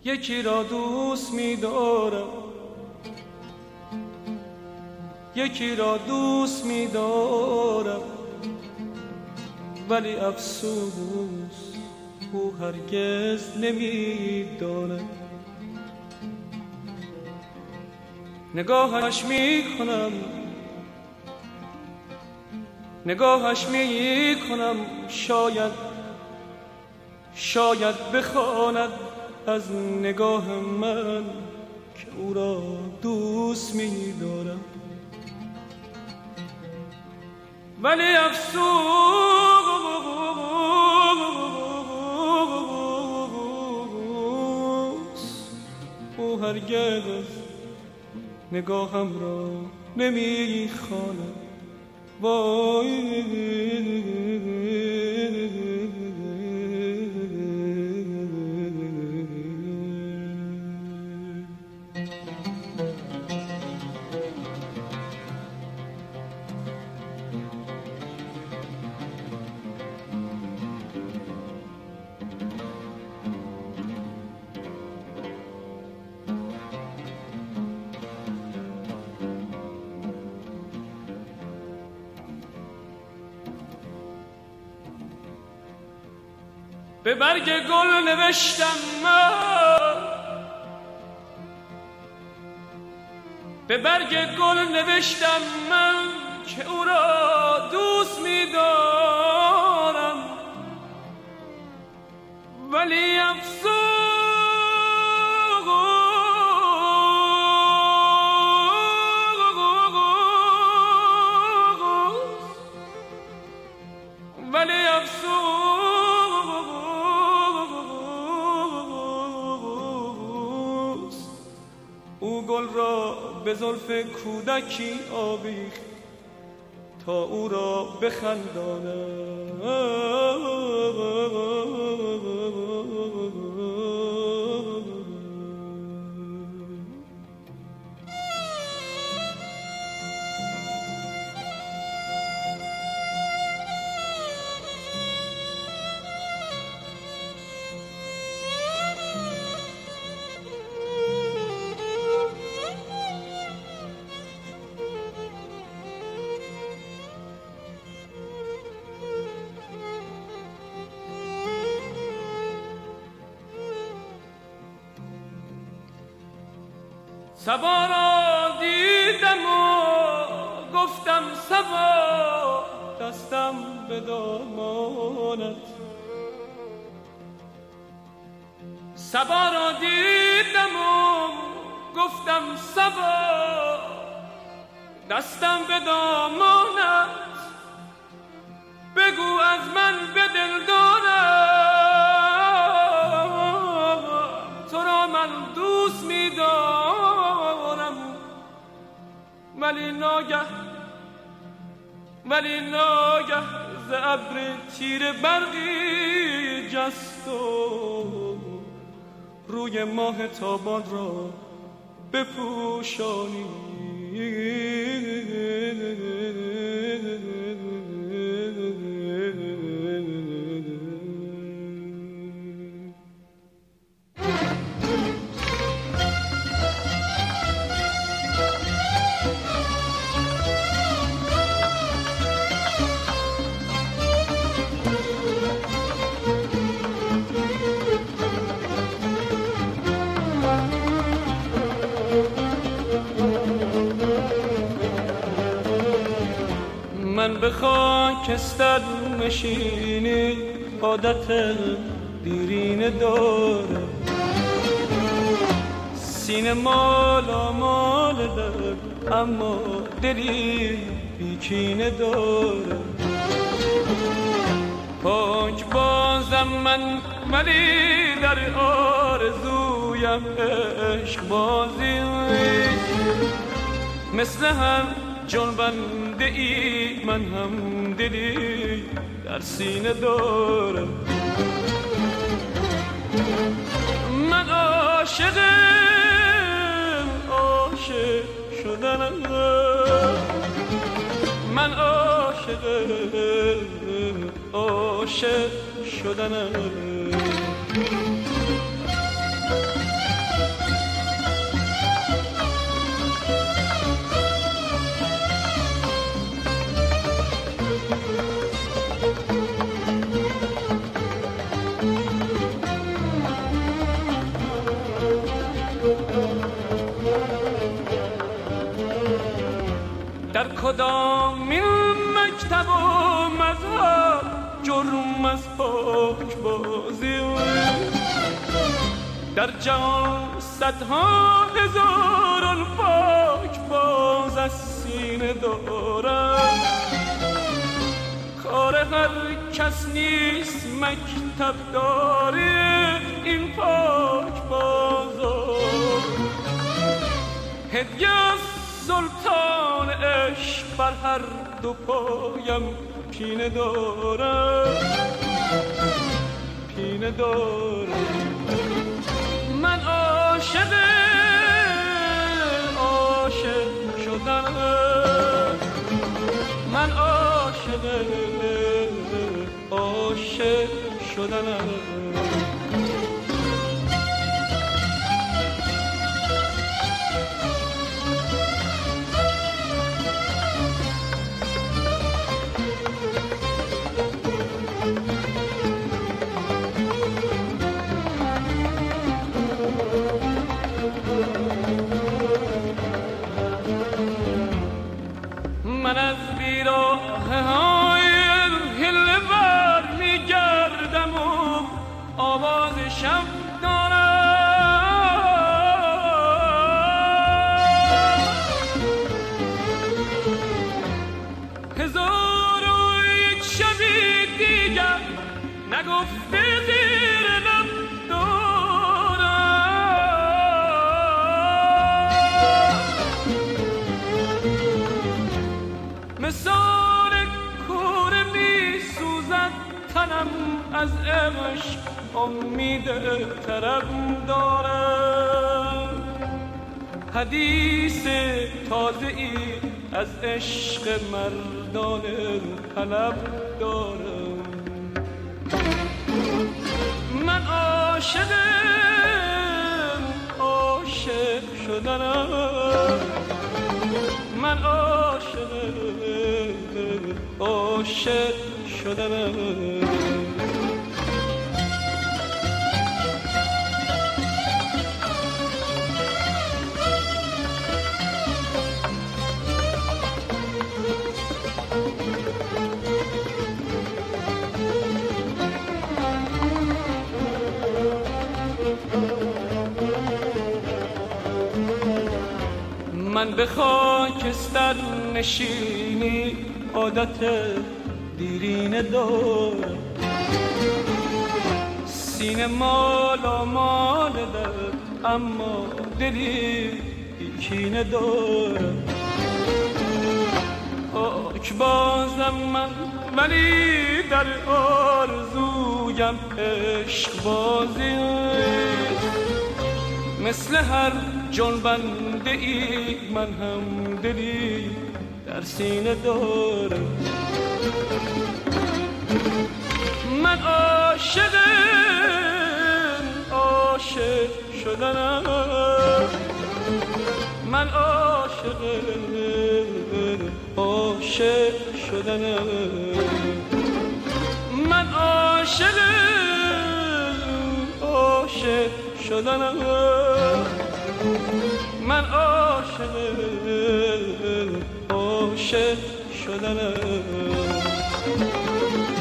یکی را دوست می‌دارم، یکی را دوست می‌دارم، ولی افسوس او هرگز نمی‌داند. نگاهش می‌کنم، نگاهش می‌کنم، شاید بخواند از نگاه من که او را دوست می‌دارم، ولی افسوس او هرگز نگاهم را نمی‌خواند. وای به برگ گل نوشتم من، به برگ گل نوشتم من که او را دوست می‌دارم، ولی افسوس او گل را به زلف کودکی آویخت تا او را بخنداند. صبا را دیدم و گفتم صبا، دستم به دامانت. صبا را دیدم و گفتم صبا، دستم به دامانت. بگو از من به دل دارم، تو را من دوست می‌دارم، ولی ناگه ز ابر تیر برقی جست و روی ماه تابان را بپوشانی. من به خاکستر نشینی عادت دیرینه داره، سینه مال داره، اما دلی بیکینه داره. پاک بازم من، ولی در آرزویم عشق بازی، مثل هم جنبنده ای من هم دلی در سینه دارم. من عاشق شدنم، من عاشق شدنم. کدامین مکتب و مذهب جرم از پاک بازی؟ در جهان صدها هزاران پاک باز از سینه دارد، کار هر کس نیست مکتب داری این پاک بازار. هدیه از سلطان عشق بر هر دو پایم پینه دارد، پینه دارد. من عاشق شدنم، من عاشق شدنم. من از بیراهه‌های هله بر می‌گردم و آواز شب دارم. هزار و یک شبی دیگر نگفته زیر لب مثال کوره می سوزد تنم از عشق، امید طرب دارم. حدیث تازه ای از عشق مردان طلب دارم. من عاشقم، عاشق شدنم. من عاشقم، عاشق شدنم. من به خاکستر نشینی عادت دیرینه دارم، سینه مالا مال دارم اما دلی کینه دارم. پاک بازم من ولی در آرزویم عشق بازی، مثل هر جنبنده ای من هم دلی در سینه دارم. من عاشقم، عاشق شدنم. من عاشقم، عاشق شدنم. من عاشقم، عاشق شدنم. من عاشق، عاشق شدنم.